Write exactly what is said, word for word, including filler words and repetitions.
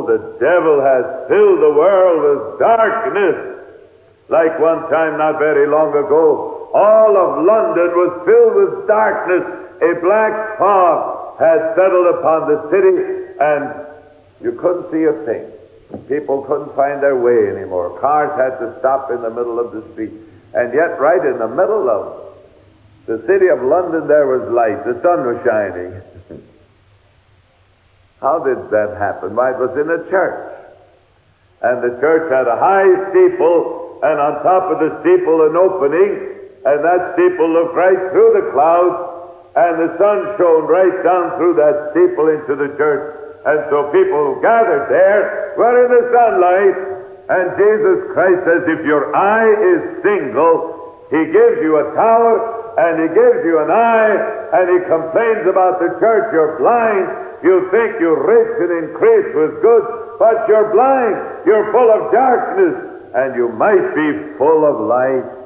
Oh, the devil has filled the world with darkness. Like one time not very long ago, all of London was filled with darkness. A black fog had settled upon the city, and you couldn't see a thing. People couldn't find their way anymore. Cars had to stop in the middle of the street. And yet, right in the middle of the city of London, there was light. The sun was shining. How did that happen? Why, it was in a church. And the church had a high steeple, and on top of the steeple an opening, and that steeple looked right through the clouds, and the sun shone right down through that steeple into the church. And so people who gathered there were in the sunlight. And Jesus Christ says, if your eye is single, he gives you a tower, and he gives you an eye, and he complains about the church. You're blind. You think you're rich and increased with goods, but you're blind. You're full of darkness, and you might be full of light.